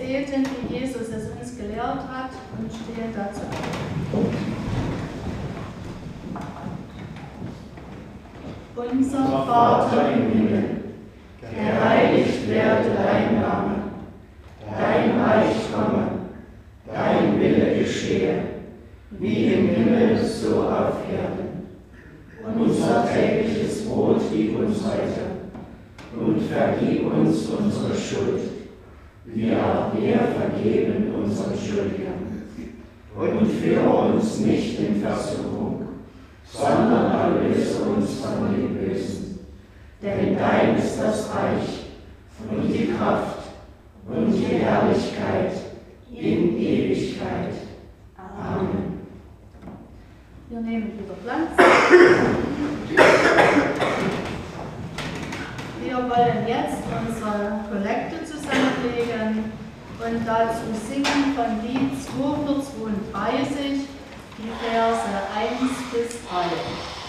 beten, wie Jesus es uns gelehrt hat, und stehen dazu auf. Unser Vater im Himmel, geheiligt werde dein Name, dein Reich komme, dein Wille geschehe, wie im Himmel so auf Erden. Unser tägliches Brot gib uns heute und vergib uns unsere Schuld, wie auch wir vergeben unseren Schuldigern. Und führe uns nicht in Versuchung, sondern erlöse uns von dem Bösen. Denn dein ist das Reich und die Kraft und die Herrlichkeit in Ewigkeit. Amen. Wir nehmen wieder Platz. Wir wollen jetzt unsere Kollekte zusammenlegen und dazu singen von Lied 232 die Verse 1 bis 3.